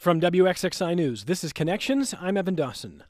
From WXXI News, this is Connections. I'm Evan Dawson.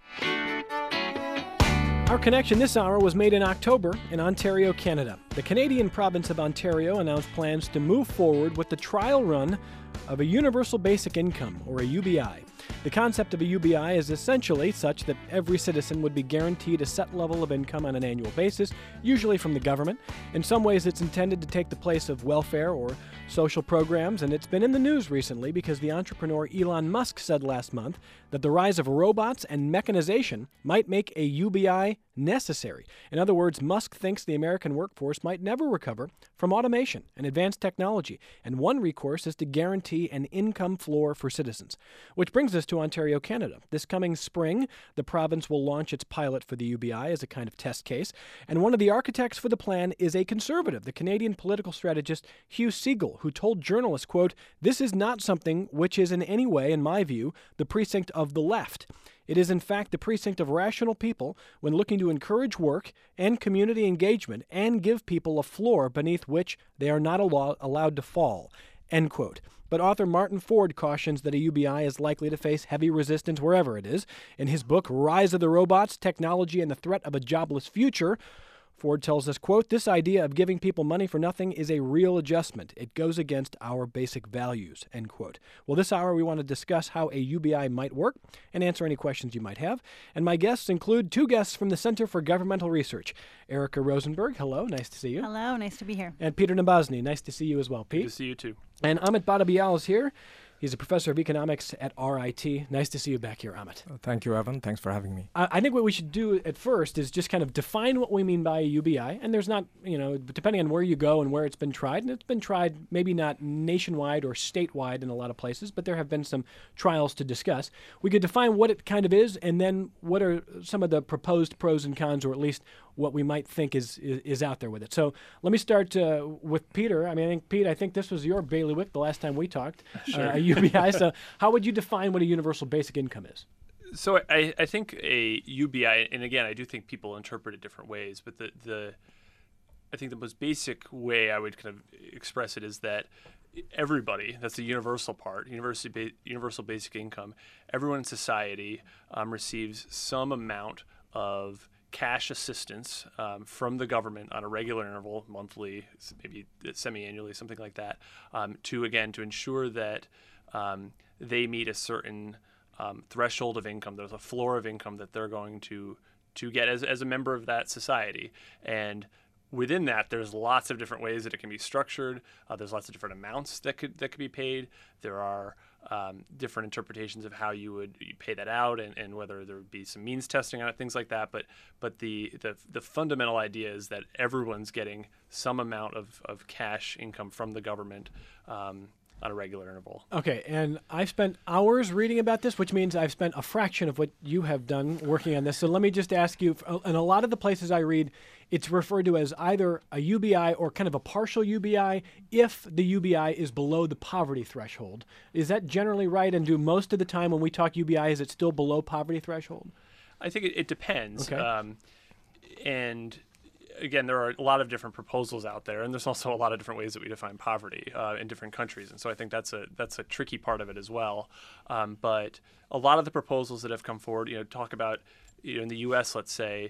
Our connection this hour was made in October in Ontario, Canada. The Canadian province of Ontario announced plans to move forward with the trial run of a Universal Basic Income, or a UBI. The concept of a UBI is essentially such that every citizen would be guaranteed a set level of income on an annual basis, usually from the government. In some ways, it's intended to take the place of welfare or social programs, and it's been in the news recently because the entrepreneur Elon Musk said last month that the rise of robots and mechanization might make a UBI necessary. In other words, Musk thinks the American workforce might never recover from automation and advanced technology, and one recourse is to guarantee an income floor for citizens. Which brings us to Ontario, Canada. This coming spring, the province will launch its pilot for the UBI as a kind of test case, and one of the architects for the plan is a conservative, the Canadian political strategist Hugh Segal, who told journalists, quote, "This is not something which is in any way, in my view, the precinct of the left. It is in fact the precinct of rational people when looking to encourage work and community engagement and give people a floor beneath which they are not allowed to fall." End quote. But author Martin Ford cautions that a UBI is likely to face heavy resistance wherever it is. In his book, Rise of the Robots, Technology and the Threat of a Jobless Future, Ford tells us, quote, "This idea of giving people money for nothing is a real adjustment. It goes against our basic values," end quote. Well, this hour we want to discuss how a UBI might work and answer any questions you might have. And my guests include two guests from the Center for Governmental Research. Erica Rosenberg, hello, nice to see you. Hello, nice to be here. And Peter Nabozny, nice to see you as well, Pete. Good to see you too. And Amit Badabial is here. He's a professor of economics at RIT. Nice to see you back here, Amit. Thank you, Evan. Thanks for having me. I think what we should do at first is just kind of define what we mean by a UBI. And there's not, depending on where you go and where it's been tried, and it's been tried maybe not nationwide or statewide in a lot of places, but there have been some trials to discuss. We could define what it kind of is, and then what are some of the proposed pros and cons, or at least what we might think is out there with it. So let me start with Peter. I think this was your bailiwick the last time we talked, Sure. A UBI. So how would you define what a universal basic income is? So I think a UBI, and again, I do think people interpret it different ways, but I think the most basic way I would kind of express it is that everybody, that's the universal part, universal basic income, everyone in society receives some amount of cash assistance from the government on a regular interval, monthly, maybe semi-annually, something like that, to ensure that they meet a certain threshold of income. There's a floor of income that they're going to get as a member of that society. And within that, there's lots of different ways that it can be structured. There's lots of different amounts that could be paid. There are different interpretations of how you pay that out, and whether there would be some means testing on it, things like that. But the fundamental idea is that everyone's getting some amount of cash income from the government on a regular interval. Okay, and I've spent hours reading about this, which means I've spent a fraction of what you have done working on this. So let me just ask you, in a lot of the places I read, it's referred to as either a UBI or kind of a partial UBI if the UBI is below the poverty threshold. Is that generally right? And do most of the time when we talk UBI, is it still below poverty threshold? I think it depends. Okay. And again, there are a lot of different proposals out there, and there's also a lot of different ways that we define poverty in different countries. And so I think that's a tricky part of it as well. But a lot of the proposals that have come forward, talk about, in the U.S., let's say,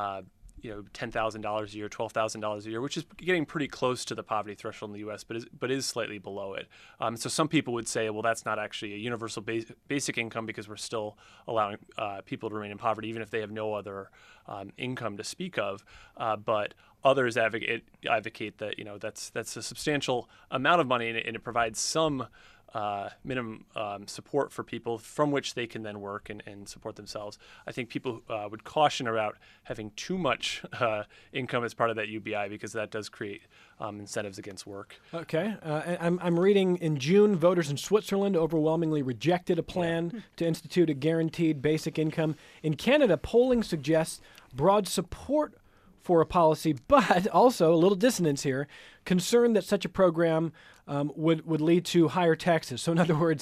$10,000 a year, $12,000 a year, which is getting pretty close to the poverty threshold in the U.S., but is slightly below it. So some people would say, well, that's not actually a universal basic income because we're still allowing people to remain in poverty, even if they have no other income to speak of. But others advocate that that's a substantial amount of money, and it provides some minimum support for people from which they can then work and support themselves. I think people would caution about having too much income as part of that UBI because that does create incentives against work. Okay. I'm reading in June, voters in Switzerland overwhelmingly rejected a plan to institute a guaranteed basic income. In Canada, polling suggests broad support for a policy, but also a little dissonance here, concern that such a program would lead to higher taxes. So in other words,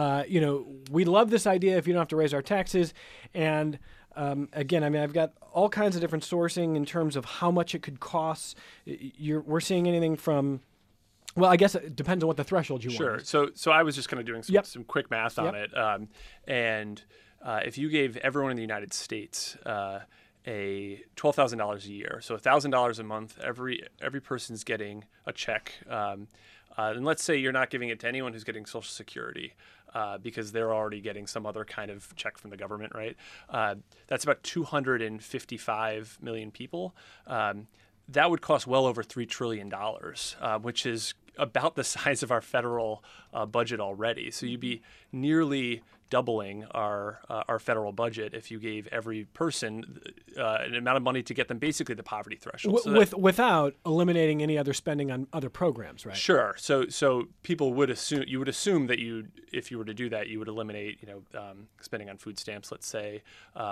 we love this idea if you don't have to raise our taxes. And again, I've got all kinds of different sourcing in terms of how much it could cost. We're seeing anything from Well, I guess it depends on what the threshold you Sure. want. So I was just kind of doing some quick math on Yep. it, and if you gave everyone in the United States a $12,000 a year, so $1,000 a month, every person's getting a check, and let's say you're not giving it to anyone who's getting Social Security. Because they're already getting some other kind of check from the government, right? That's about 255 million people. That would cost well over $3 trillion, which is about the size of our federal budget already. So you'd be nearly doubling our federal budget if you gave every person an amount of money to get them basically the poverty threshold. Without eliminating any other spending on other programs, right? Sure. So people would assume that if you were to do that, you would eliminate spending on food stamps, let's say,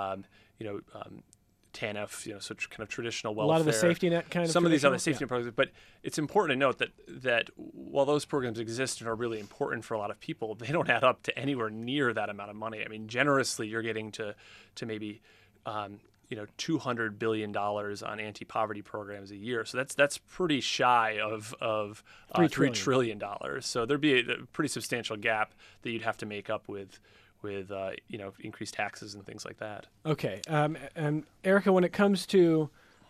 TANF, so kind of traditional welfare. A lot of the safety net kind of. Some of these other safety net programs, but it's important to note that while those programs exist and are really important for a lot of people, they don't add up to anywhere near that amount of money. I mean, generously, you're getting to maybe $200 billion on anti-poverty programs a year. So that's pretty shy of $3 trillion. So there'd be a pretty substantial gap that you'd have to make up with increased taxes and things like that. Okay. And Erica, when it comes to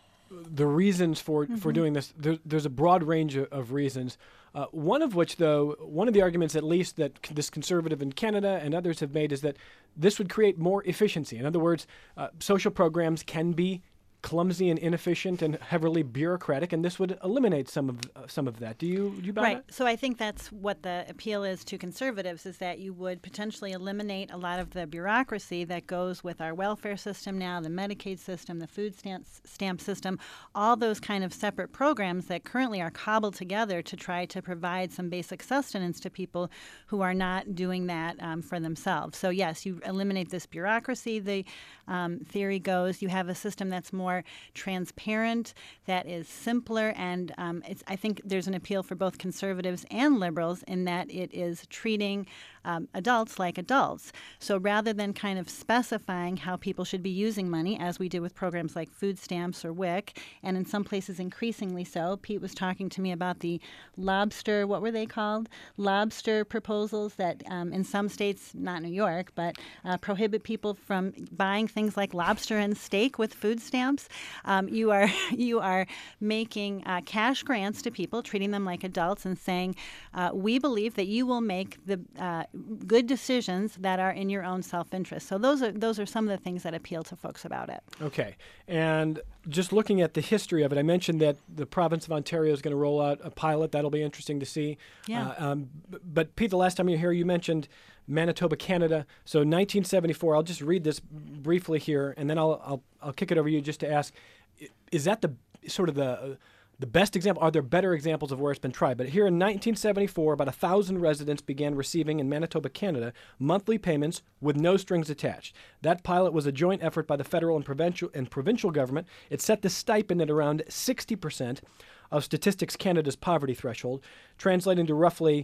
the reasons for doing this, there's a broad range of reasons. One of which, though, one of the arguments at least that this conservative in Canada and others have made is that this would create more efficiency. In other words, social programs can be clumsy and inefficient and heavily bureaucratic, and this would eliminate some of that. Do you buy that? So I think that's what the appeal is to conservatives, is that you would potentially eliminate a lot of the bureaucracy that goes with our welfare system now, the Medicaid system, the food stamp system, all those kind of separate programs that currently are cobbled together to try to provide some basic sustenance to people who are not doing that for themselves. So yes, you eliminate this bureaucracy. The theory goes you have a system that's more transparent, that is simpler, and I think there's an appeal for both conservatives and liberals in that it is treating adults like adults. So rather than kind of specifying how people should be using money, as we did with programs like food stamps or WIC, and in some places increasingly so, Pete was talking to me about the lobster, what were they called? Lobster proposals that in some states, not New York, but prohibit people from buying things like lobster and steak with food stamps. You are making cash grants to people, treating them like adults, and saying, we believe that you will make the good decisions that are in your own self-interest. So those are some of the things that appeal to folks about it. Okay. And just looking at the history of it, I mentioned that the province of Ontario is going to roll out a pilot. That'll be interesting to see. Yeah. But Pete, the last time you were here, you mentioned Manitoba, Canada. So 1974, I'll just read this briefly here, and then I'll kick it over to you just to ask, is that the sort of the best example? Are there better examples of where it's been tried? But here in 1974, about 1,000 residents began receiving in Manitoba, Canada, monthly payments with no strings attached. That pilot was a joint effort by the federal and provincial government. It set the stipend at around 60% of Statistics Canada's poverty threshold, translating to roughly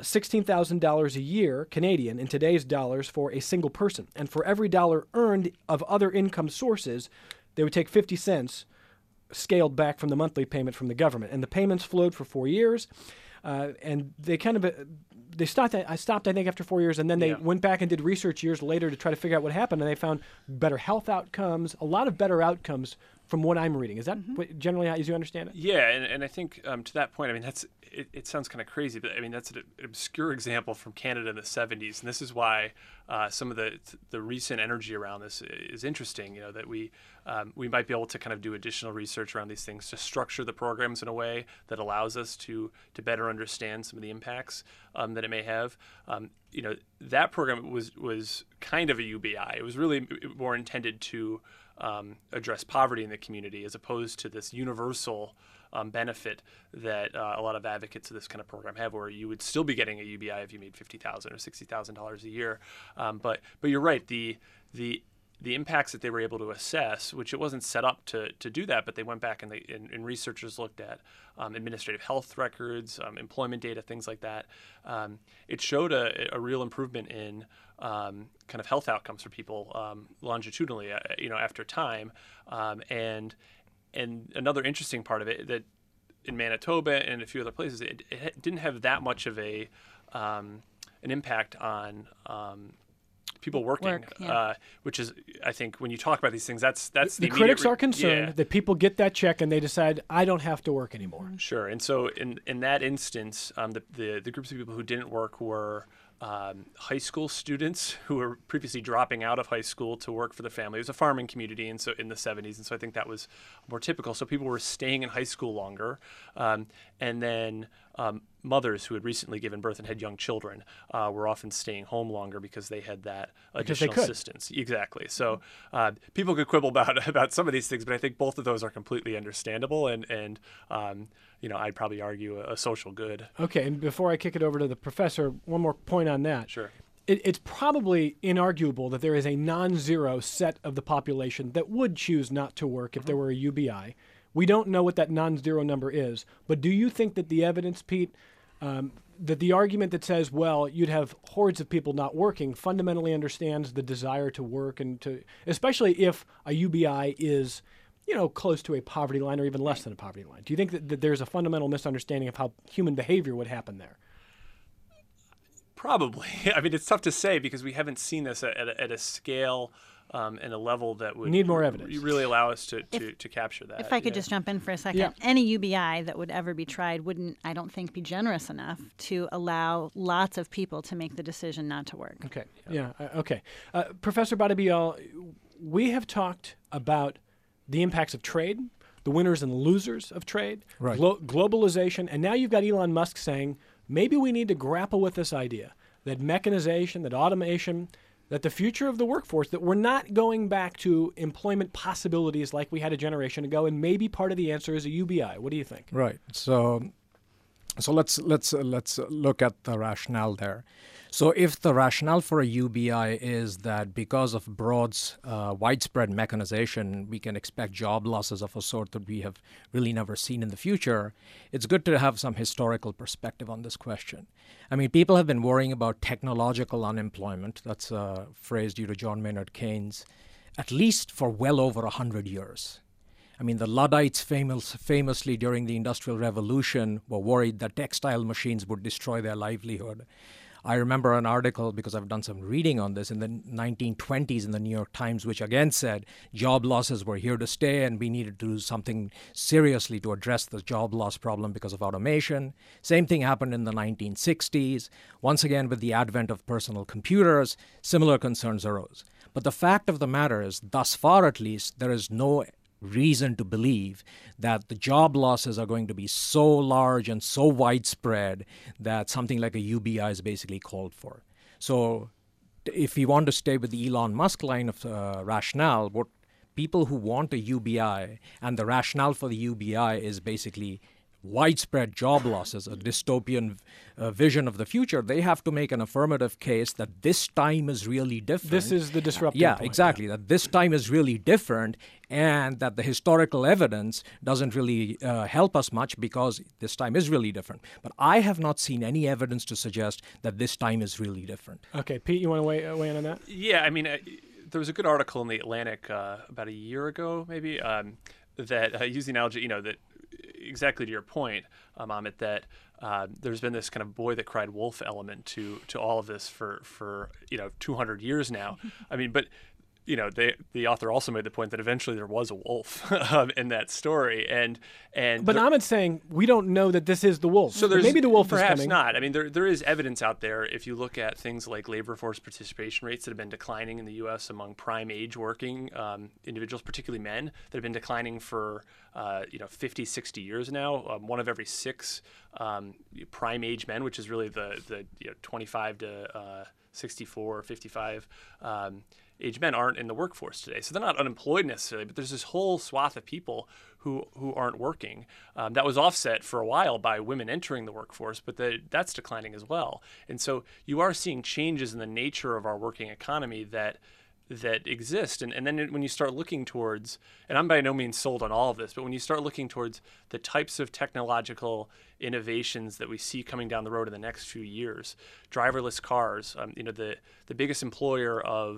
$16,000 a year Canadian in today's dollars for a single person. And for every dollar earned of other income sources, they would take 50 cents scaled back from the monthly payment from the government. And the payments flowed for 4 years. And they stopped, I think, after 4 years. And then they went back and did research years later to try to figure out what happened. And they found better health outcomes, a lot of better outcomes from what I'm reading. Is that generally how you understand it? Yeah, and I think to that point, I mean, it sounds kind of crazy, but I mean, that's an obscure example from Canada in the 70s. And this is why some of the recent energy around this is interesting, that we might be able to kind of do additional research around these things to structure the programs in a way that allows us to better understand some of the impacts that it may have. That program was kind of a UBI. It was really more intended to address poverty in the community as opposed to this universal benefit that a lot of advocates of this kind of program have, where you would still be getting a UBI if you made $50,000 or $60,000 a year. But you're right. The impacts that they were able to assess, which it wasn't set up to do that, but they went back and researchers looked at administrative health records, employment data, things like that. It showed a real improvement in kind of health outcomes for people longitudinally, after time. And another interesting part of it that in Manitoba and a few other places, it didn't have that much of an impact on people working, which is, I think, when you talk about these things, that's the critics are concerned that people get that check and they decide, I don't have to work anymore. Sure. And so in that instance, the groups of people who didn't work were high school students who were previously dropping out of high school to work for the family. It was a farming community, and so in the 70s, and so I think that was more typical. So people were staying in high school longer, and then mothers who had recently given birth and had young children were often staying home longer because they had that additional assistance. Exactly. So people could quibble about some of these things, but I think both of those are completely understandable, and I'd probably argue a social good. Okay, and before I kick it over to the professor, one more point on that. Sure. It's probably inarguable that there is a non-zero set of the population that would choose not to work if there were a UBI. We don't know what that non-zero number is, but do you think that the evidence, Pete, that the argument that says, well, you'd have hordes of people not working fundamentally understands the desire to work, and to, especially if a UBI is, close to a poverty line or even less than a poverty line? Do you think that there's a fundamental misunderstanding of how human behavior would happen there? Probably. I mean, it's tough to say because we haven't seen this at a scale and a level that would need more evidence. Really allow us to capture that. If I could just jump in for a second, any UBI that would ever be tried wouldn't, I don't think, be generous enough to allow lots of people to make the decision not to work. Okay. Okay. Professor Badabiel, we have talked about the impacts of trade, the winners and losers of trade, right. Globalization, and now you've got Elon Musk saying, maybe we need to grapple with this idea that mechanization, that automation, that the future of the workforce, that we're not going back to employment possibilities like we had a generation ago, and maybe part of the answer is a UBI. What do you think? Right. So let's look at the rationale there. So if the rationale for a UBI is that because of widespread mechanization, we can expect job losses of a sort that we have really never seen in the future, it's good to have some historical perspective on this question. I mean, people have been worrying about technological unemployment, that's a phrase due to John Maynard Keynes, at least for well over 100 years. I mean, the Luddites famously during the Industrial Revolution were worried that textile machines would destroy their livelihood. I remember an article, because I've done some reading on this, in the 1920s in the New York Times, which again said job losses were here to stay and we needed to do something seriously to address the job loss problem because of automation. Same thing happened in the 1960s. Once again, with the advent of personal computers, similar concerns arose. But the fact of the matter is, thus far at least, there is no reason to believe that the job losses are going to be so large and so widespread that something like a UBI is basically called for. So if we want to stay with the Elon Musk line of rationale, what people who want a UBI, and the rationale for the UBI is basically widespread job losses, a dystopian vision of the future, they have to make an affirmative case that this time is really different. This is the disruptive point. Exactly. That this time is really different, and that the historical evidence doesn't really help us much because this time is really different. But I have not seen any evidence to suggest that this time is really different. Okay, Pete, you want to weigh in on that? Yeah, I mean, there was a good article in the Atlantic about a year ago, maybe, that used the analogy, that exactly to your point, Amit, that there's been this kind of boy that cried wolf element to all of this for 200 years now. I mean, but the author also made the point that eventually there was a wolf in that story, but Amit's saying we don't know that this is the wolf. So maybe the wolf is perhaps coming. not. I mean, there is evidence out there. If you look at things like labor force participation rates that have been declining in the U.S. among prime age working individuals, particularly men, that have been declining for 50, 60 years now. One of every 6 prime age men, which is really the 25 to 64 or 55. Age men aren't in the workforce today. So they're not unemployed necessarily, but there's this whole swath of people who aren't working. That was offset for a while by women entering the workforce, but that's declining as well. And so you are seeing changes in the nature of our working economy that exist. And then when you start looking towards, and I'm by no means sold on all of this, but when you start looking towards the types of technological innovations that we see coming down the road in the next few years, driverless cars, the biggest employer of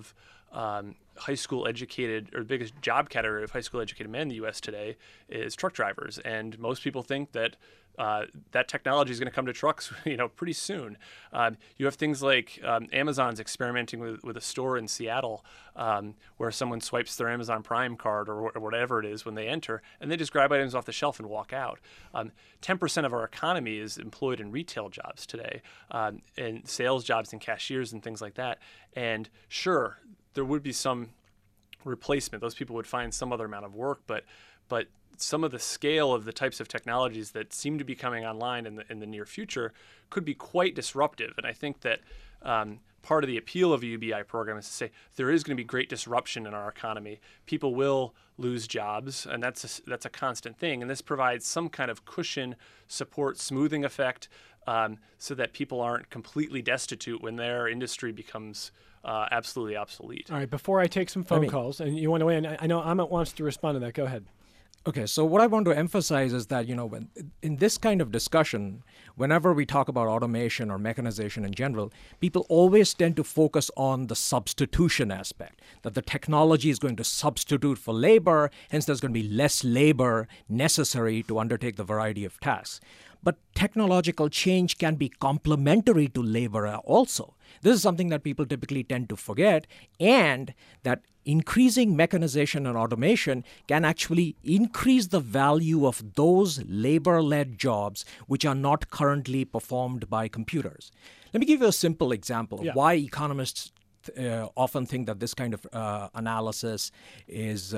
high school educated, or the biggest job category of high school educated men in the U.S. today is truck drivers, and most people think that that technology is going to come to trucks, pretty soon. You have things like Amazon's experimenting with a store in Seattle where someone swipes their Amazon Prime card or whatever it is when they enter, and they just grab items off the shelf and walk out. 10% of our economy is employed in retail jobs today, and sales jobs and cashiers and things like that. And sure, there would be some replacement. Those people would find some other amount of work, but some of the scale of the types of technologies that seem to be coming online in the near future could be quite disruptive. And I think that part of the appeal of a UBI program is to say there is going to be great disruption in our economy. People will lose jobs, and that's a constant thing. And this provides some kind of cushion, support, smoothing effect, so that people aren't completely destitute when their industry becomes absolutely obsolete. All right, before I take some phone calls, and you want to weigh in, I know Amit wants to respond to that. Go ahead. Okay, so what I want to emphasize is that, when in this kind of discussion, whenever we talk about automation or mechanization in general, people always tend to focus on the substitution aspect, that the technology is going to substitute for labor, hence there's going to be less labor necessary to undertake the variety of tasks. But technological change can be complementary to labor also. This is something that people typically tend to forget, and that increasing mechanization and automation can actually increase the value of those labor-led jobs which are not currently performed by computers. Let me give you a simple example of why economists often think that this kind of analysis is,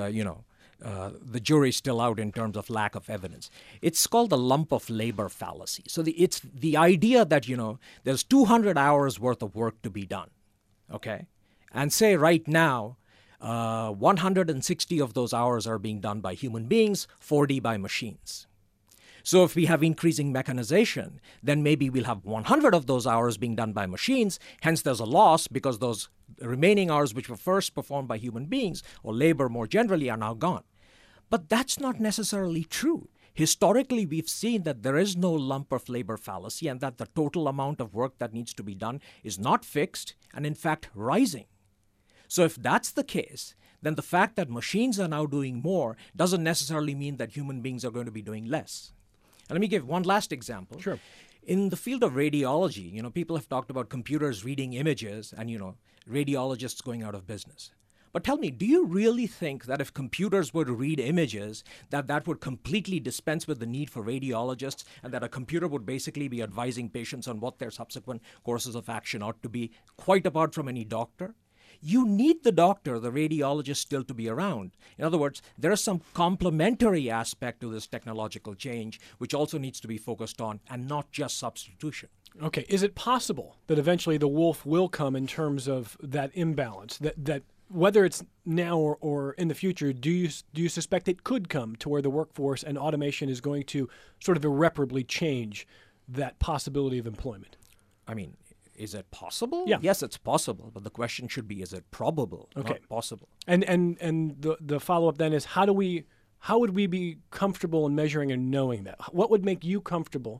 the jury's still out in terms of lack of evidence. It's called the lump of labor fallacy. So it's the idea that, there's 200 hours worth of work to be done, okay? And say right now, 160 of those hours are being done by human beings, 40 by machines. So if we have increasing mechanization, then maybe we'll have 100 of those hours being done by machines. Hence, there's a loss because those remaining hours which were first performed by human beings, or labor more generally, are now gone. But that's not necessarily true. Historically, we've seen that there is no lump of labor fallacy, and that the total amount of work that needs to be done is not fixed and, in fact, rising. So if that's the case, then the fact that machines are now doing more doesn't necessarily mean that human beings are going to be doing less. And let me give one last example. Sure. In the field of radiology, people have talked about computers reading images and, radiologists going out of business. But tell me, do you really think that if computers were to read images, that would completely dispense with the need for radiologists, and that a computer would basically be advising patients on what their subsequent courses of action ought to be, quite apart from any doctor? You need the doctor, the radiologist, still to be around. In other words, there is some complementary aspect to this technological change which also needs to be focused on, and not just substitution. Okay, is it possible that eventually the wolf will come in terms of that imbalance, that whether it's now or in the future, do you suspect it could come to where the workforce and automation is going to sort of irreparably change that possibility of employment? Is it possible? Yeah. Yes, it's possible, but the question should be, is it probable, okay, not possible? And the follow-up then is, how would we be comfortable in measuring and knowing that? What would make you comfortable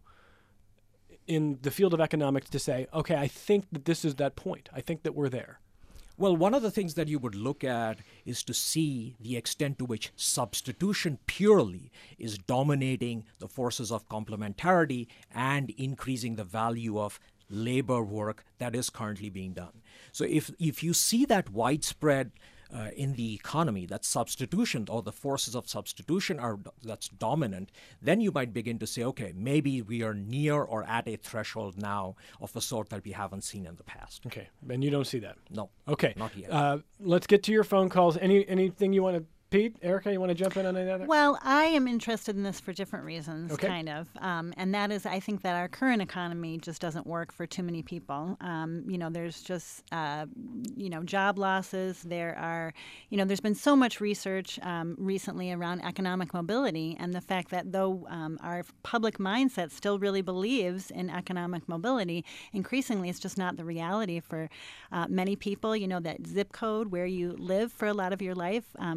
in the field of economics to say, okay, I think that this is that point. I think that we're there? Well, one of the things that you would look at is to see the extent to which substitution purely is dominating the forces of complementarity and increasing the value of labor work that is currently being done. So if you see that widespread in the economy, that substitution or the forces of substitution that's dominant, then you might begin to say, okay, maybe we are near or at a threshold now of a sort that we haven't seen in the past. Okay, and you don't see that? No. Okay. Not yet. Let's get to your phone calls. Anything you want to Pete, Erica, you want to jump in on any other? Well, I am interested in this for different reasons, okay, kind of. And that is, I think that our current economy just doesn't work for too many people. There's just, job losses. There are, there's been so much research recently around economic mobility, and the fact that though our public mindset still really believes in economic mobility, increasingly it's just not the reality for many people. That zip code where you live for a lot of your life can tend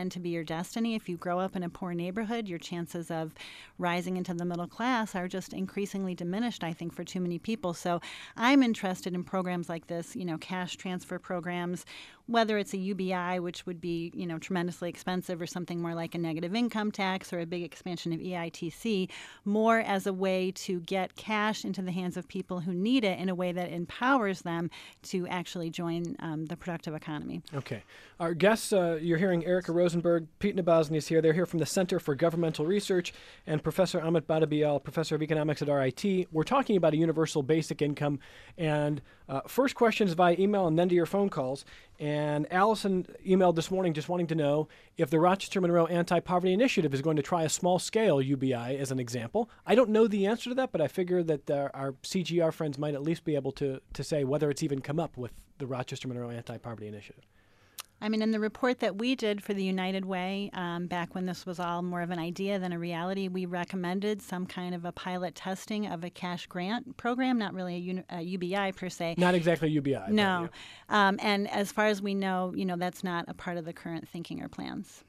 tend to be your destiny. If you grow up in a poor neighborhood, your chances of rising into the middle class are just increasingly diminished, I think, for too many people. So I'm interested in programs like this, cash transfer programs, whether it's a UBI, which would be, tremendously expensive, or something more like a negative income tax or a big expansion of EITC, more as a way to get cash into the hands of people who need it in a way that empowers them to actually join the productive economy. Okay. Our guests, you're hearing Erica Rosenberg, Pete Nabozny is here. They're here from the Center for Governmental Research, and Professor Amit Badabial, Professor of Economics at RIT. We're talking about a universal basic income, and first questions via email and then to your phone calls. And Allison emailed this morning just wanting to know if the Rochester Monroe Anti-Poverty Initiative is going to try a small-scale UBI as an example. I don't know the answer to that, but I figure that our CGR friends might at least be able to say whether it's even come up with the Rochester Monroe Anti-Poverty Initiative. I mean, in the report that we did for the United Way, back when this was all more of an idea than a reality, we recommended some kind of a pilot testing of a cash grant program, not really a UBI per se. Not exactly UBI. No. And as far as we know, that's not a part of the current thinking or plans.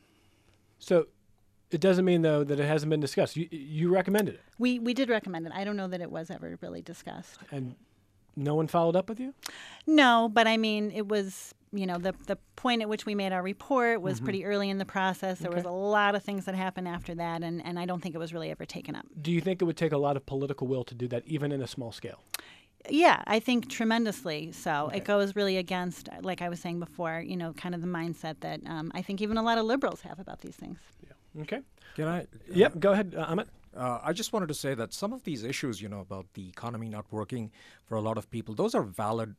So it doesn't mean, though, that it hasn't been discussed. You recommended it. We did recommend it. I don't know that it was ever really discussed. And no one followed up with you? No, but I mean, it was... the point at which we made our report was pretty early in the process. There was a lot of things that happened after that, and I don't think it was really ever taken up. Do you think it would take a lot of political will to do that, even in a small scale? Yeah, I think tremendously so. Okay. It goes really against, like I was saying before, kind of the mindset that I think even a lot of liberals have about these things. Yeah. Okay. Can I? Yep, go ahead, Amit. I just wanted to say that some of these issues, about the economy not working for a lot of people, those are valid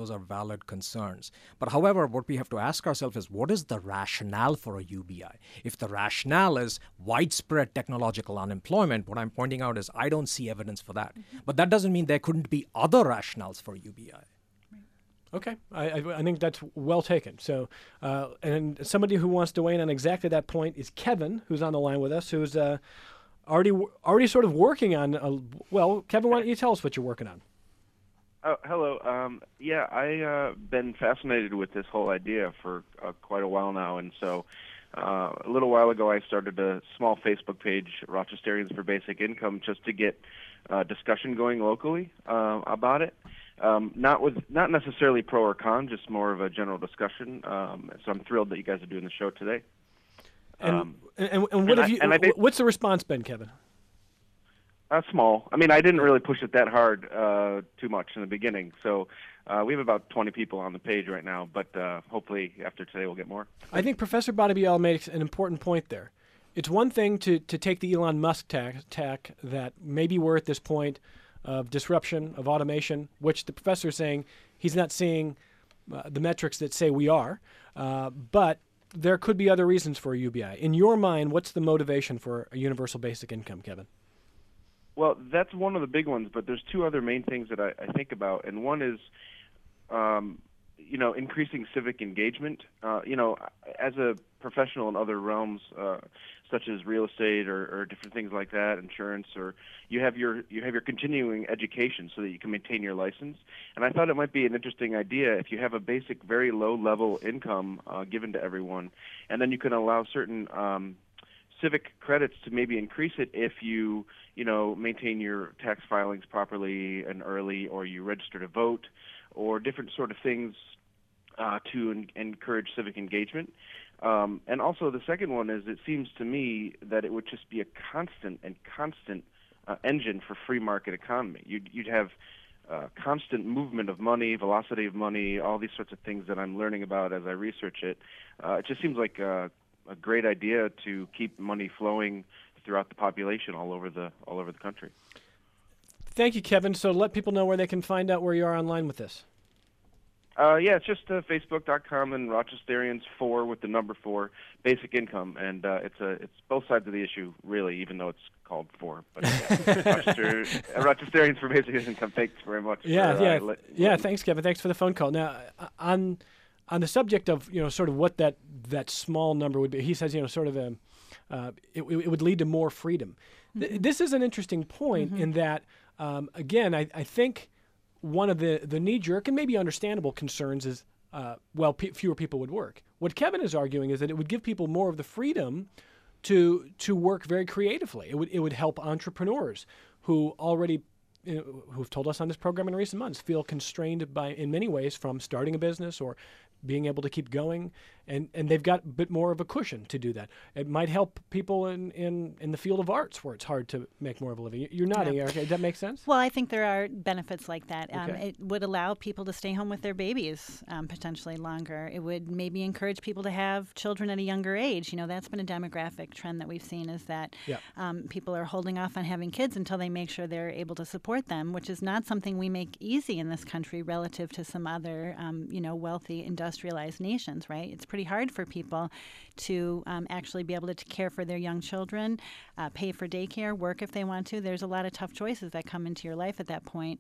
concerns. But however, what we have to ask ourselves is, what is the rationale for a UBI? If the rationale is widespread technological unemployment, what I'm pointing out is I don't see evidence for that. But that doesn't mean there couldn't be other rationales for UBI. Okay, I think that's well taken. So, and somebody who wants to weigh in on exactly that point is Kevin, who's on the line with us, who's already sort of working on. Well, Kevin, why don't you tell us what you're working on? Oh, hello. I've been fascinated with this whole idea for quite a while now, and so a little while ago I started a small Facebook page, Rochesterians for Basic Income, just to get discussion going locally about it. Not necessarily pro or con, just more of a general discussion. So I'm thrilled that you guys are doing the show today. And what's the response been, Kevin? Small. I mean, I didn't really push it that hard too much in the beginning. So we have about 20 people on the page right now, but hopefully after today we'll get more. I think Professor Badabial makes an important point there. It's one thing to take the Elon Musk tack that maybe we're at this point of disruption, of automation, which the professor is saying he's not seeing the metrics that say we are, but there could be other reasons for a UBI. In your mind, what's the motivation for a universal basic income, Kevin? Well, that's one of the big ones, but there's two other main things that I think about, and one is, increasing civic engagement. As a professional in other realms, such as real estate or different things like that, insurance, or you have your continuing education so that you can maintain your license. And I thought it might be an interesting idea if you have a basic, very low-level income given to everyone, and then you can allow certain civic credits to maybe increase it if you maintain your tax filings properly and early, or you register to vote, or different sort of things to encourage civic engagement. And also the second one is, it seems to me that it would just be a constant engine for free market economy. You'd have constant movement of money, velocity of money, all these sorts of things that I'm learning about as I research it. It just seems like a great idea to keep money flowing throughout the population all over the country. Thank you, Kevin. So let people know where they can find out where you are online with this. It's just Facebook.com and Rochesterians 4 with the number 4 basic income, and it's both sides of the issue really, even though it's called 4. But Rochesterians for basic income. Thanks very much. Thanks, Kevin. Thanks for the phone call. Now, on the subject of sort of what that small number would be, he says sort of it would lead to more freedom. This is an interesting point in that again I think one of the knee-jerk and maybe understandable concerns is fewer people would work. What Kevin is arguing is that it would give people more of the freedom to work very creatively. It would help entrepreneurs who already, who've told us on this program in recent months, feel constrained in many ways from starting a business or being able to keep going, and they've got a bit more of a cushion to do that. It might help people in the field of arts where it's hard to make more of a living. You're nodding, Erica. Does that make sense? Well, I think there are benefits like that. Okay. It would allow people to stay home with their babies potentially longer. It would maybe encourage people to have children at a younger age. That's been a demographic trend that we've seen, is that people are holding off on having kids until they make sure they're able to support them, which is not something we make easy in this country relative to some other, wealthy industrialized nations, right? It's pretty hard for people to actually be able to care for their young children, pay for daycare, work if they want to. There's a lot of tough choices that come into your life at that point.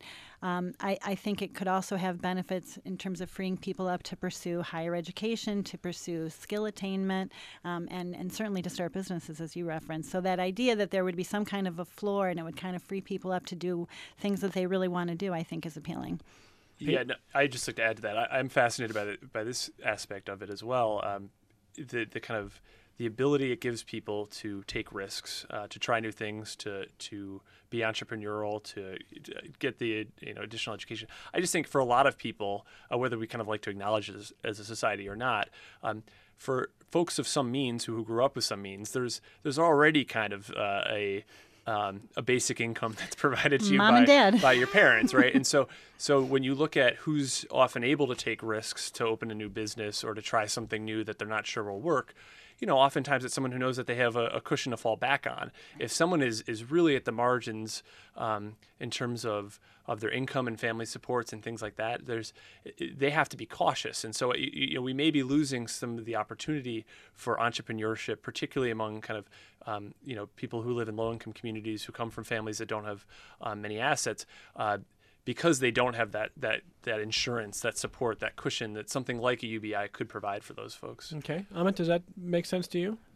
I think it could also have benefits in terms of freeing people up to pursue higher education, to pursue skill attainment, and certainly to start businesses, as you referenced. So that idea that there would be some kind of a floor and it would kind of free people up to do things that they really want to do, I think is appealing. Yeah, no, I'd just like to add to that. I'm fascinated by this aspect of it as well. The kind of the ability it gives people to take risks, to try new things, to be entrepreneurial, to get the additional education. I just think for a lot of people, whether we kind of like to acknowledge it as a society or not, for folks of some means who grew up with some means, there's already kind of a basic income that's provided to you Mom and Dad. by your parents, right? And so when you look at who's often able to take risks to open a new business or to try something new that they're not sure will work, oftentimes it's someone who knows that they have a cushion to fall back on. If someone is really at the margins in terms of their income and family supports and things like that, they have to be cautious. And so we may be losing some of the opportunity for entrepreneurship, particularly among kind of people who live in low-income communities who come from families that don't have many assets, because they don't have that insurance, that support, that cushion that something like a UBI could provide for those folks. Okay. Amit, does that make sense to you?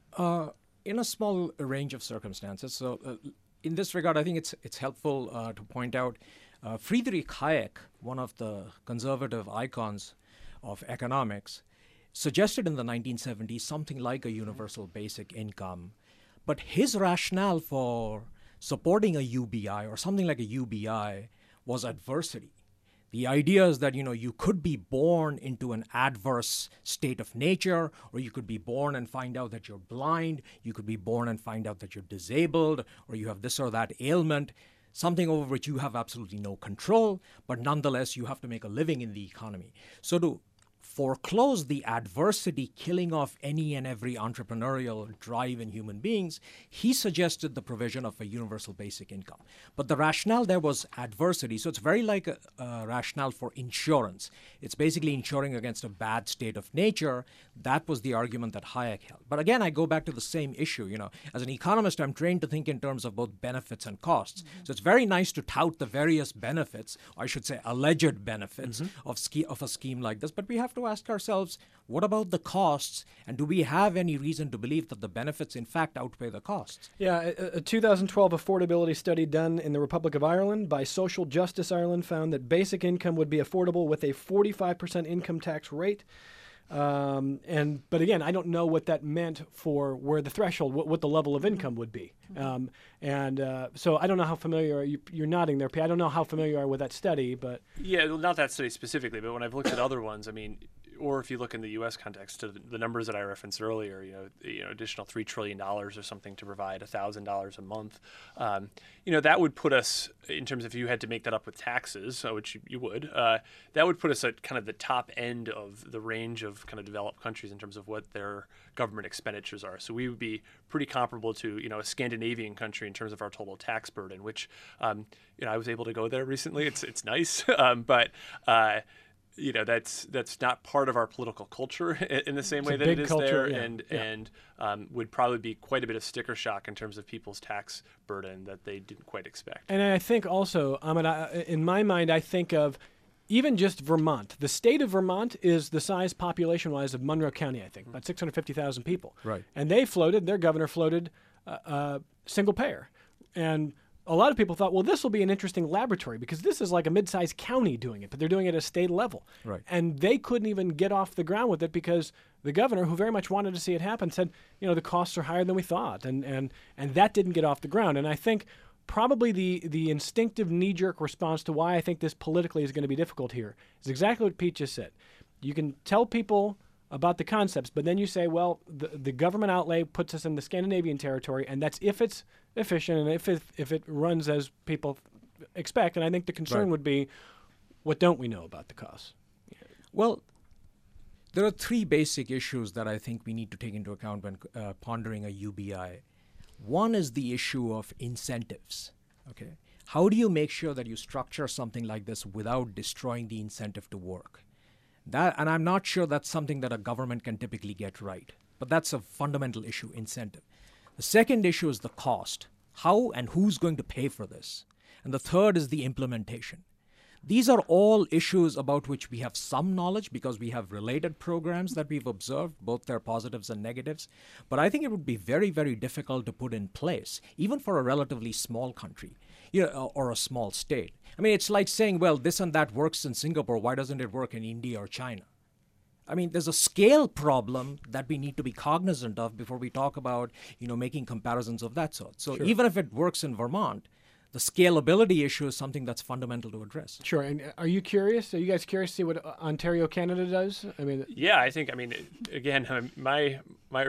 In a small range of circumstances. So in this regard, I think it's helpful to point out Friedrich Hayek, one of the conservative icons of economics, suggested in the 1970s something like a universal basic income. But his rationale for supporting a UBI or something like a UBI was adversity. The idea is that, you could be born into an adverse state of nature, or you could be born and find out that you're blind. You could be born and find out that you're disabled, or you have this or that ailment, something over which you have absolutely no control, but nonetheless, you have to make a living in the economy. So to foreclose the adversity killing off any and every entrepreneurial drive in human beings, he suggested the provision of a universal basic income. But the rationale there was adversity. So it's very like a rationale for insurance. It's basically insuring against a bad state of nature. That was the argument that Hayek held. But again, I go back to the same issue. As an economist, I'm trained to think in terms of both benefits and costs. Mm-hmm. So it's very nice to tout the various benefits, or I should say alleged benefits, of a scheme like this. But we have to ask ourselves, what about the costs? And do we have any reason to believe that the benefits, in fact, outweigh the costs? Yeah, a 2012 affordability study done in the Republic of Ireland by Social Justice Ireland found that basic income would be affordable with a 45% income tax rate. But again, I don't know what that meant for where the threshold, what the level of income would be. So I don't know how familiar you're nodding there, P. I don't know how familiar you are with that study, but yeah, well, not that study specifically, but when I've looked at other ones, or if you look in the U.S. context to the numbers that I referenced earlier, additional $3 trillion or something to provide $1,000 a month, that would put us, in terms of if you had to make that up with taxes, which you would, that would put us at kind of the top end of the range of kind of developed countries in terms of what their government expenditures are. So we would be pretty comparable to, a Scandinavian country in terms of our total tax burden, which, I was able to go there recently. It's nice, but that's not part of our political culture in the same way that it is culture, there, and would probably be quite a bit of sticker shock in terms of people's tax burden that they didn't quite expect. And I think also, Amit, in my mind, I think of even just Vermont. The state of Vermont is the size population-wise of Monroe County, I think, about 650,000 people. Right. And their governor floated single payer. And a lot of people thought, well, this will be an interesting laboratory because this is like a mid-sized county doing it, but they're doing it at a state level. Right. And they couldn't even get off the ground with it because the governor, who very much wanted to see it happen, said, the costs are higher than we thought. And that didn't get off the ground. And I think probably the instinctive knee-jerk response to why I think this politically is going to be difficult here is exactly what Pete just said. You can tell people about the concepts, but then you say, well, the government outlay puts us in the Scandinavian territory, and that's if it's efficient and if it runs as people expect. And I think the concern would be, what don't we know about the costs? Well, there are three basic issues that I think we need to take into account when pondering a UBI. One is the issue of incentives. Okay, how do you make sure that you structure something like this without destroying the incentive to work? And I'm not sure that's something that a government can typically get right. But that's a fundamental issue, incentive. The second issue is the cost. How and who's going to pay for this? And the third is the implementation. These are all issues about which we have some knowledge because we have related programs that we've observed, both their positives and negatives. But I think it would be very, very difficult to put in place, even for a relatively small country, or a small state. I mean, it's like saying, well, this and that works in Singapore. Why doesn't it work in India or China? I mean, there's a scale problem that we need to be cognizant of before we talk about, making comparisons of that sort. So even if it works in Vermont, the scalability issue is something that's fundamental to address. Sure. And are you curious? Are you guys curious to see what Ontario, Canada does? I mean, yeah, I think. Again, my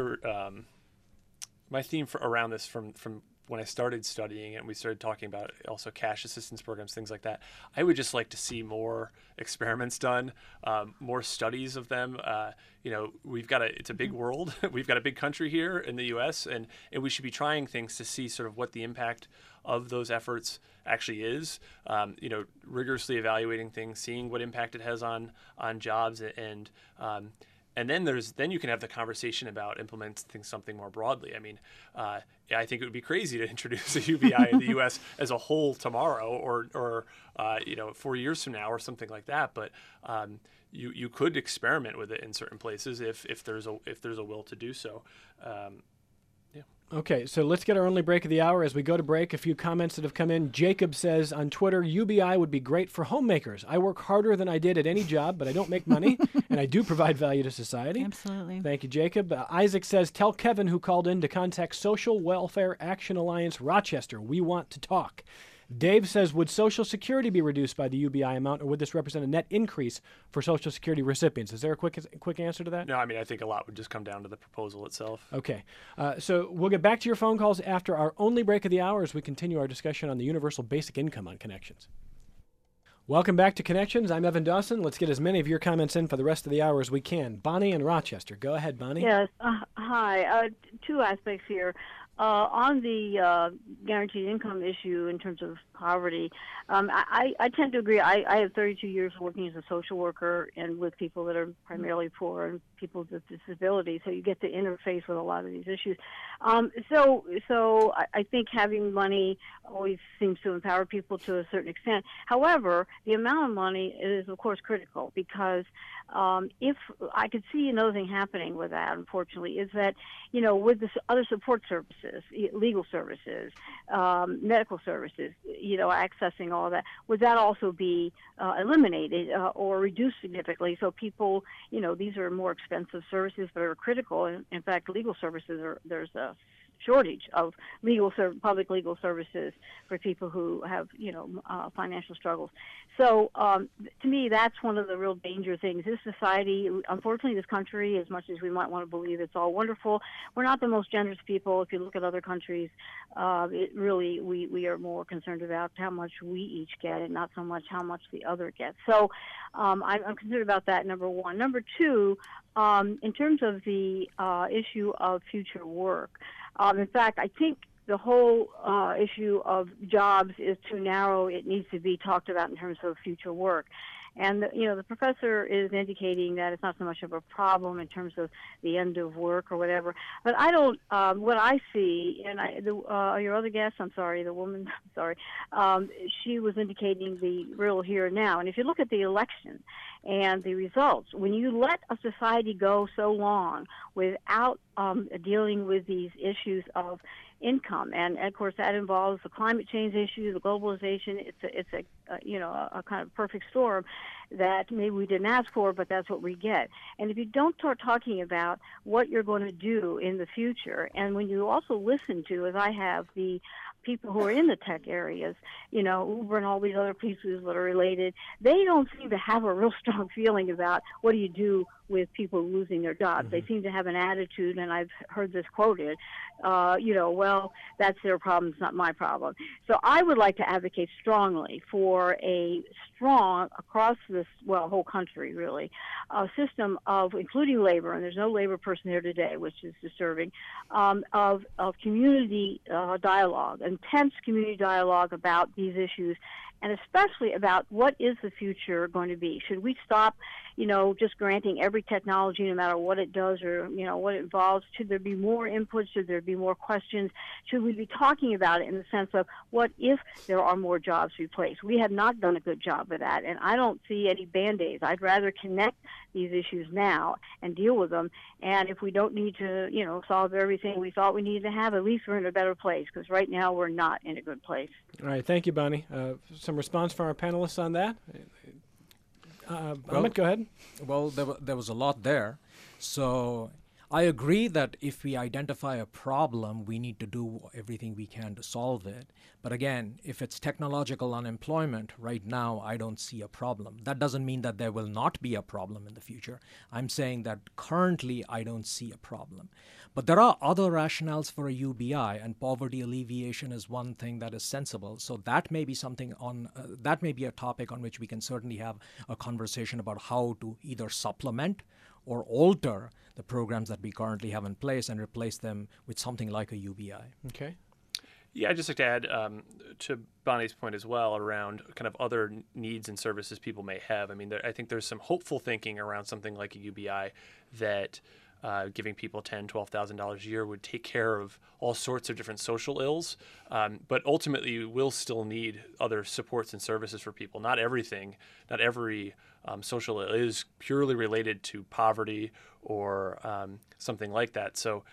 theme around this from when I started studying it, and we started talking about also cash assistance programs, things like that. I would just like to see more experiments done, more studies of them. It's a big world. We've got a big country here in the U.S., and we should be trying things to see sort of what the impact of those efforts actually is. Rigorously evaluating things, seeing what impact it has on jobs, and then you can have the conversation about implementing something more broadly. I mean, I think it would be crazy to introduce a UBI in the U.S. as a whole tomorrow, or 4 years from now, or something like that. But you could experiment with it in certain places if there's a will to do so. Okay, so let's get our only break of the hour. As we go to break, a few comments that have come in. Jacob says on Twitter, UBI would be great for homemakers. I work harder than I did at any job, but I don't make money, and I do provide value to society. Absolutely. Thank you, Jacob. Isaac says, tell Kevin, who called in, to contact Social Welfare Action Alliance Rochester. We want to talk. Dave says, would Social Security be reduced by the UBI amount, or would this represent a net increase for Social Security recipients? Is there a quick answer to that? No, I think a lot would just come down to the proposal itself. Okay. So we'll get back to your phone calls after our only break of the hour as we continue our discussion on the universal basic income on Connections. Welcome back to Connections. I'm Evan Dawson. Let's get as many of your comments in for the rest of the hour as we can. Bonnie in Rochester. Go ahead, Bonnie. Yes. Hi. Two aspects here. On the guaranteed income issue in terms of poverty, I tend to agree. I have 32 years working as a social worker and with people that are primarily poor and people with disabilities, so you get to interface with a lot of these issues. So I think having money always seems to empower people to a certain extent. However, the amount of money is, of course, critical because if I could see another thing happening with that, unfortunately, is that, with the other support services, legal services, medical services, accessing all of that, would that also be eliminated or reduced significantly? So people, these are more expensive services but are critical. In fact, legal services there's a shortage of public legal services for people who have, financial struggles. So to me, that's one of the real danger things. This society, unfortunately, this country, as much as we might want to believe it's all wonderful, we're not the most generous people. If you look at other countries, we are more concerned about how much we each get and not so much how much the other gets. So I'm concerned about that, number one. Number two, in terms of the issue of future work, in fact, I think the whole issue of jobs is too narrow. It needs to be talked about in terms of future work. And, the professor is indicating that it's not so much of a problem in terms of the end of work or whatever. But I don't, what I see, and your other guest, the woman, she was indicating the real here and now. And if you look at the election and the results, when you let a society go so long without dealing with these issues of income, and of course that involves the climate change issue, the globalization. It's a kind of perfect storm that maybe we didn't ask for, but that's what we get. And if you don't start talking about what you're going to do in the future, and when you also listen to, as I have, the people who are in the tech areas, Uber and all these other pieces that are related, they don't seem to have a real strong feeling about what do you do with people losing their jobs. They seem to have an attitude, and I've heard this quoted, well, that's their problem, it's not my problem. So I would like to advocate strongly for a strong, across this, whole country really, a system of, including labor, and there's no labor person here today, which is disturbing, of community dialogue, intense community dialogue about these issues, and especially about what is the future going to be. Should we stop, just granting every technology, no matter what it does or, what it involves? Should there be more input? Should there be more questions? Should we be talking about it in the sense of what if there are more jobs replaced? We have not done a good job of that, and I don't see any Band-Aids. I'd rather connect these issues now and deal with them, and if we don't need to, solve everything we thought we needed to have, at least we're in a better place, because right now we're not in a good place. All right, thank you, Bonnie. Some response from our panelists on that? Amit, go ahead. Well, there was a lot there. So I agree that if we identify a problem, we need to do everything we can to solve it. But again, if it's technological unemployment, right now I don't see a problem. That doesn't mean that there will not be a problem in the future. I'm saying that currently I don't see a problem. But there are other rationales for a UBI, and poverty alleviation is one thing that is sensible. So that may be something that may be a topic on which we can certainly have a conversation about how to either supplement or alter the programs that we currently have in place and replace them with something like a UBI. Okay. Yeah, I'd just like to add to Bonnie's point as well around kind of other needs and services people may have. I mean, I think there's some hopeful thinking around something like a UBI that giving people $10,000, $12,000 a year would take care of all sorts of different social ills. But ultimately, you will still need other supports and services for people. Not every social ill is purely related to poverty or something like that. So,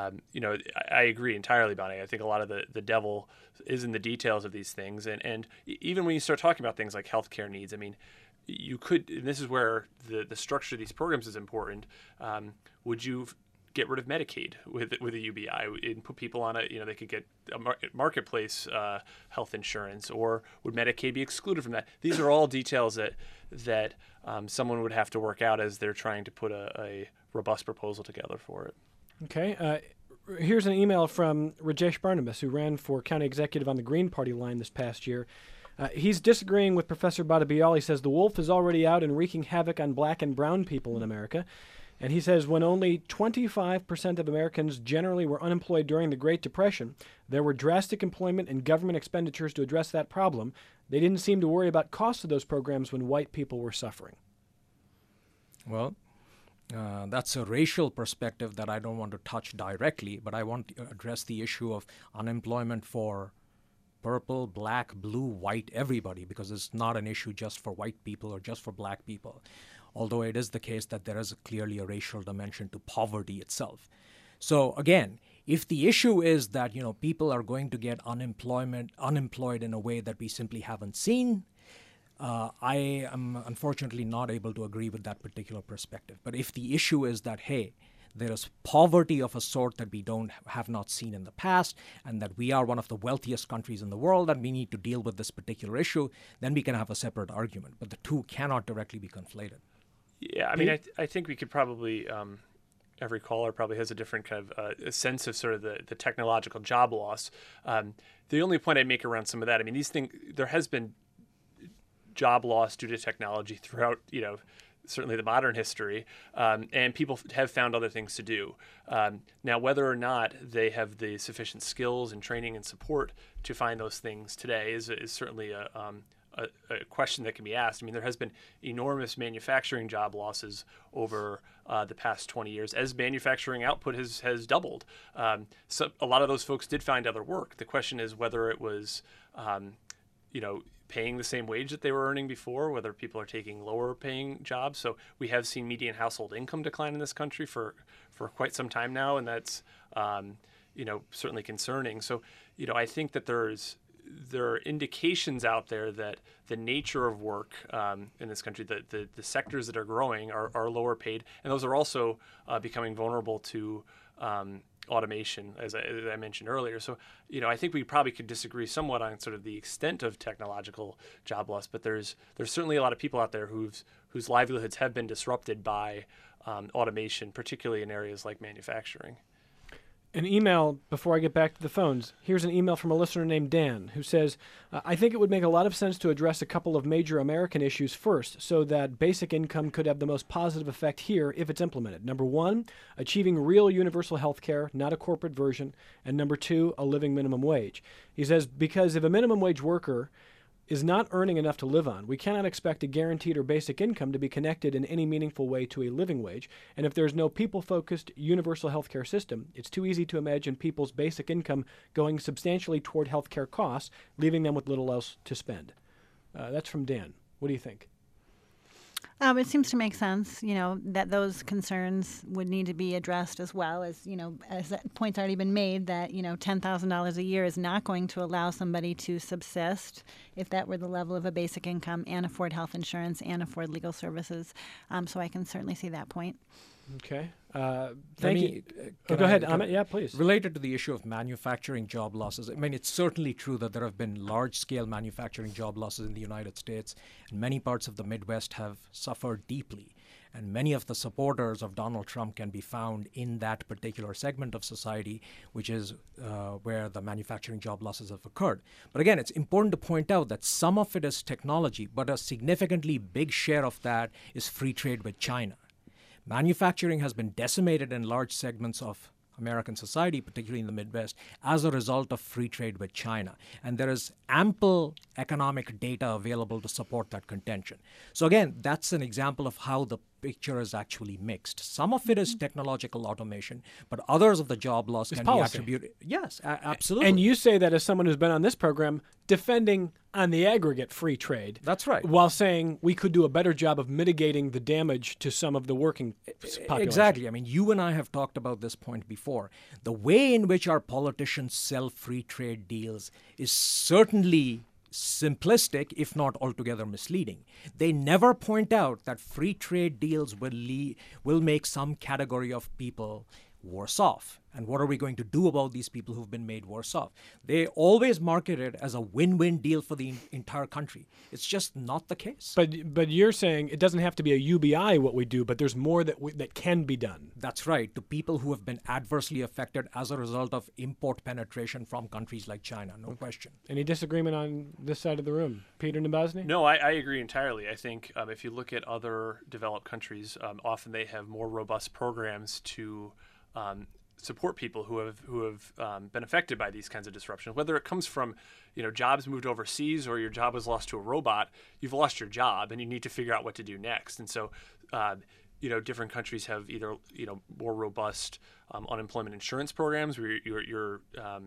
I agree entirely, Bonnie. I think a lot of the devil is in the details of these things. And even when you start talking about things like healthcare needs, I mean, you could, and this is where the structure of these programs is important. Would you get rid of Medicaid with a UBI and put people on they could get a marketplace health insurance, or would Medicaid be excluded from that? These are all details that someone would have to work out as they're trying to put a robust proposal together for it. Okay. Here's an email from Rajesh Barnabas, who ran for county executive on the Green Party line this past year. He's disagreeing with Professor Badabial. He says the wolf is already out and wreaking havoc on black and brown people in America. And he says when only 25% of Americans generally were unemployed during the Great Depression, there were drastic employment and government expenditures to address that problem. They didn't seem to worry about costs of those programs when white people were suffering. Well, that's a racial perspective that I don't want to touch directly, but I want to address the issue of unemployment for purple, black, blue, white, everybody, because it's not an issue just for white people or just for black people, although it is the case that there is clearly a racial dimension to poverty itself. So again, if the issue is that people are going to get unemployed in a way that we simply haven't seen, I am unfortunately not able to agree with that particular perspective. But if the issue is that, hey, there is poverty of a sort that we have not seen in the past, and that we are one of the wealthiest countries in the world and we need to deal with this particular issue, then we can have a separate argument. But the two cannot directly be conflated. Yeah, I mean, I think we could probably, every caller probably has a different kind of a sense of sort of the technological job loss. The only point I make around some of that, I mean, these things, there has been job loss due to technology throughout, certainly the modern history, and people have found other things to do. Now, whether or not they have the sufficient skills and training and support to find those things today is certainly a question that can be asked. I mean, there has been enormous manufacturing job losses over the past 20 years as manufacturing output has doubled. So a lot of those folks did find other work. The question is whether it was, paying the same wage that they were earning before, whether people are taking lower paying jobs. So we have seen median household income decline in this country for quite some time now, and that's certainly concerning. So, I think that there are indications out there that the nature of work in this country, the sectors that are growing are lower paid, and those are also becoming vulnerable to automation, as I mentioned earlier. So, I think we probably could disagree somewhat on sort of the extent of technological job loss, but there's certainly a lot of people out there whose livelihoods have been disrupted by automation, particularly in areas like manufacturing. An email before I get back to the phones. Here's an email from a listener named Dan who says, I think it would make a lot of sense to address a couple of major American issues first so that basic income could have the most positive effect here if it's implemented. Number one, achieving real universal health care, not a corporate version. And number two, a living minimum wage. He says, because if a minimum wage worker is not earning enough to live on, we cannot expect a guaranteed or basic income to be connected in any meaningful way to a living wage. And if there's no people-focused universal healthcare system, it's too easy to imagine people's basic income going substantially toward healthcare costs, leaving them with little else to spend. That's from Dan. What do you think? It seems to make sense, that those concerns would need to be addressed as well as that point's already been made that, $10,000 a year is not going to allow somebody to subsist if that were the level of a basic income and afford health insurance and afford legal services. So I can certainly see that point. Okay. Thank you. Go ahead, Amit. Yeah, please. Related to the issue of manufacturing job losses, it's certainly true that there have been large-scale manufacturing job losses in the United States, and many parts of the Midwest have suffered deeply. And many of the supporters of Donald Trump can be found in that particular segment of society, which is where the manufacturing job losses have occurred. But again, it's important to point out that some of it is technology, but a significantly big share of that is free trade with China. Manufacturing has been decimated in large segments of American society, particularly in the Midwest, as a result of free trade with China. And there is ample economic data available to support that contention. So again, that's an example of how the picture is actually mixed. Some of it is technological automation, but others of the job loss can be attributed. Yes, absolutely. And you say that as someone who's been on this program defending on the aggregate free trade. That's right. While saying we could do a better job of mitigating the damage to some of the working population. Exactly. You and I have talked about this point before. The way in which our politicians sell free trade deals is certainly simplistic, if not altogether misleading. They never point out that free trade deals will make some category of people worse off. And what are we going to do about these people who've been made worse off? They always market it as a win-win deal for the entire country. It's just not the case. But you're saying it doesn't have to be a UBI what we do, but there's more that can be done. That's right. To people who have been adversely affected as a result of import penetration from countries like China, no question. Any disagreement on this side of the room? Peter Nabozny? No, I agree entirely. I think if you look at other developed countries, often they have more robust programs to support people who have been affected by these kinds of disruptions. Whether it comes from jobs moved overseas or your job was lost to a robot, you've lost your job and you need to figure out what to do next. And so different countries have either more robust unemployment insurance programs where you're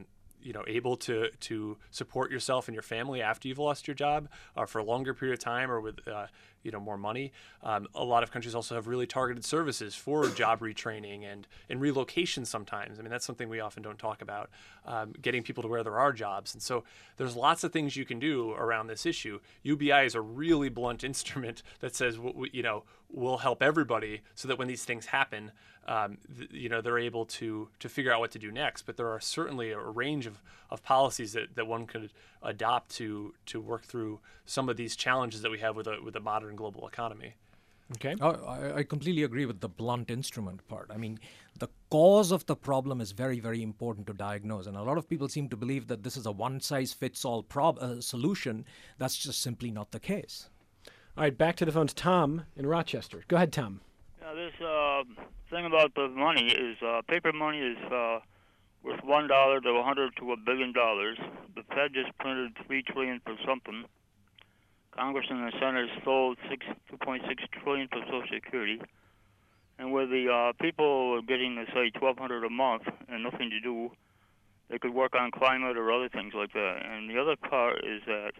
able to support yourself and your family after you've lost your job for a longer period of time or with more money. A lot of countries also have really targeted services for job retraining and relocation sometimes. That's something we often don't talk about, getting people to where there are jobs. And so there's lots of things you can do around this issue. UBI is a really blunt instrument that says, we'll help everybody so that when these things happen, they're able to figure out what to do next. But there are certainly a range of policies that one could adopt to work through some of these challenges that we have with a modern global economy. Okay. I completely agree with the blunt instrument part. The cause of the problem is very, very important to diagnose. And a lot of people seem to believe that this is a one-size-fits-all solution. That's just simply not the case. All right, back to the phones. Tom in Rochester. Go ahead, Tom. Yeah, this thing about the money is paper money is worth $1 to $100 to $1 billion. The Fed just printed $3 trillion for something. Congress and the Senate stole $2.6 trillion for Social Security. And with the people getting, say, $1,200 a month and nothing to do, they could work on climate or other things like that. And the other part is that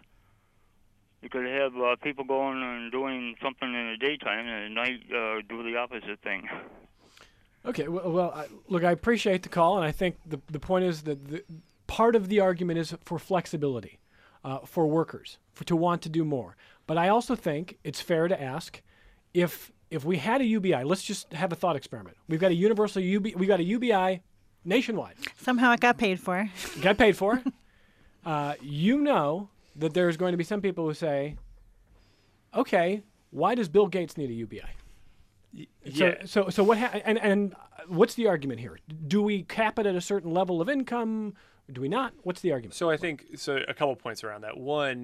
you could have people going and doing something in the daytime and at night do the opposite thing. Okay, look, I appreciate the call, and I think the point is that part of the argument is for flexibility for workers, to want to do more. But I also think it's fair to ask if we had a UBI, let's just have a thought experiment. We've got a universal we got a UBI nationwide. Somehow it got paid for. Got paid for. You know that there's going to be some people who say, okay, why does Bill Gates need a UBI? Yeah. So what? And what's the argument here? Do we cap it at a certain level of income? Do we not? What's the argument? So I think a couple points around that. One,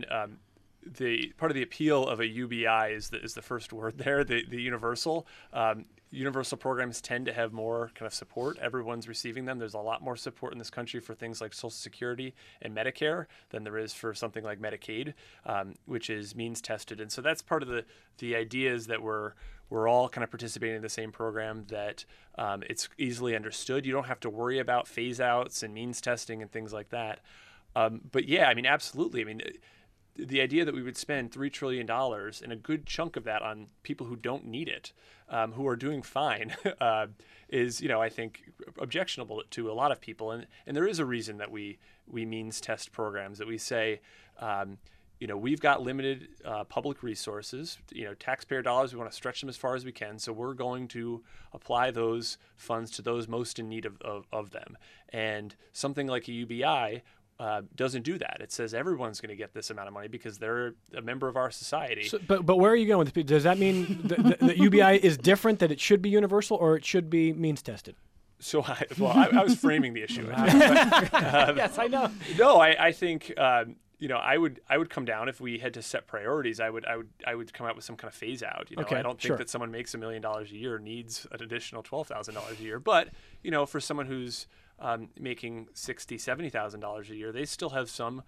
the part of the appeal of a UBI is the first word there, the universal. Universal programs tend to have more kind of support. Everyone's receiving them. There's a lot more support in this country for things like Social Security and Medicare than there is for something like Medicaid, which is means tested. And so that's part of the idea is that we're all kind of participating in the same program, that it's easily understood. You don't have to worry about phase outs and means testing and things like that. But yeah, I mean, absolutely. I mean, the idea that we would spend $3 trillion and a good chunk of that on people who don't need it, who are doing fine, is, I think, objectionable to a lot of people. And there is a reason that we means test programs, that we say, we've got limited public resources, taxpayer dollars. We want to stretch them as far as we can. So we're going to apply those funds to those most in need of them. And something like a UBI doesn't do that. It says everyone's going to get this amount of money because they're a member of our society. So, but where are you going with this? Does that mean that UBI is different, that it should be universal, or it should be means tested? So I was framing the issue. Yes, I know. No, I think I would come down if we had to set priorities. I would come out with some kind of phase out. Okay, I don't think that someone makes $1 million a year needs an additional $12,000 a year. But for someone who's making $60,000, $70,000 a year, they still have some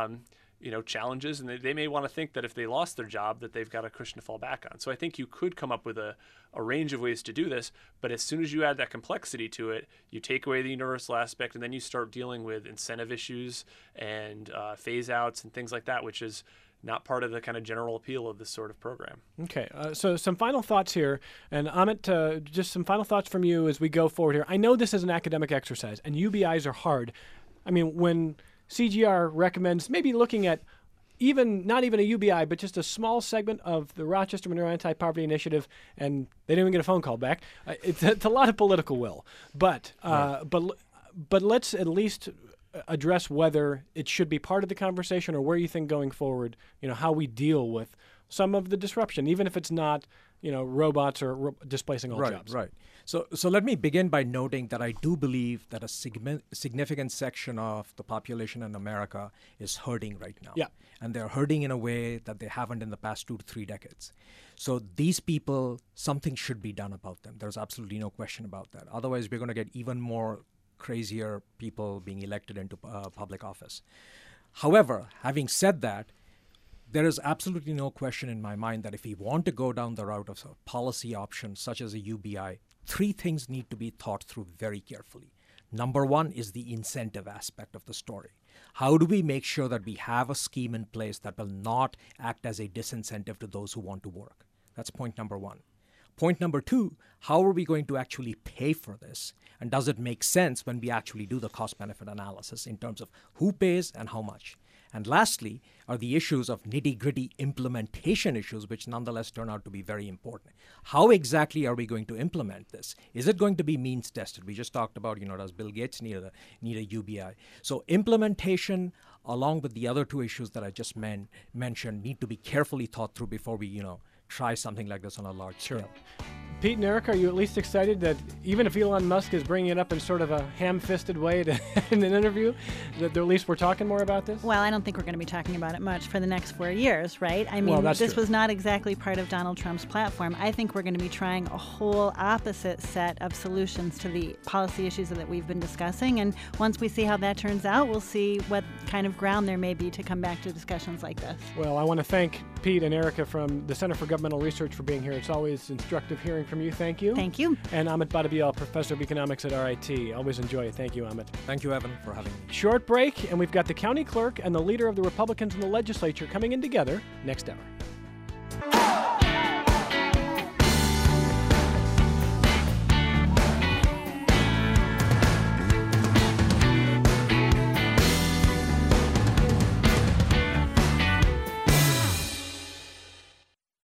challenges, and they may want to think that if they lost their job that they've got a cushion to fall back on. So I think you could come up with a range of ways to do this, but as soon as you add that complexity to it, you take away the universal aspect, and then you start dealing with incentive issues and phase outs and things like that, which is not part of the kind of general appeal of this sort of program. Okay, so some final thoughts here. And Amit, just some final thoughts from you as we go forward here. I know this is an academic exercise, and UBIs are hard. I mean, when CGR recommends maybe looking at not even a UBI, but just a small segment of the Rochester Monroe Anti-Poverty Initiative, and they didn't even get a phone call back. It's a lot of political will. But let's at least address whether it should be part of the conversation, or where you think going forward, how we deal with some of the disruption, even if it's not, robots or displacing all jobs. Right. So let me begin by noting that I do believe that a significant section of the population in America is hurting right now. Yeah. And they're hurting in a way that they haven't in the past 2 to 3 decades. So these people, something should be done about them. There's absolutely no question about that. Otherwise, we're going to get even more crazier people being elected into public office. However, having said that, there is absolutely no question in my mind that if we want to go down the route of policy options such as a UBI, 3 things need to be thought through very carefully. Number 1 is the incentive aspect of the story. How do we make sure that we have a scheme in place that will not act as a disincentive to those who want to work? That's point number 1. Point number 2, how are we going to actually pay for this? And does it make sense when we actually do the cost-benefit analysis in terms of who pays and how much? And lastly are the issues of nitty-gritty implementation issues, which nonetheless turn out to be very important. How exactly are we going to implement this? Is it going to be means tested? We just talked about, does Bill Gates need a UBI? So implementation, along with the other 2 issues that I just mentioned, need to be carefully thought through before we, try something like this on a large scale. Pete and Eric, are you at least excited that even if Elon Musk is bringing it up in sort of a ham-fisted way in an interview, that at least we're talking more about this? Well, I don't think we're going to be talking about it much for the next 4 years, right? I mean, this was not exactly part of Donald Trump's platform. I think we're going to be trying a whole opposite set of solutions to the policy issues that we've been discussing. And once we see how that turns out, we'll see what kind of ground there may be to come back to discussions like this. Well, I want to thank Pete and Erica from the Center for Governmental Research for being here. It's always instructive hearing from you. Thank you. Thank you. And Amit Badabiel, Professor of Economics at RIT. Always enjoy it. Thank you, Amit. Thank you, Evan, for having me. Short break, and we've got the county clerk and the leader of the Republicans in the legislature coming in together next hour.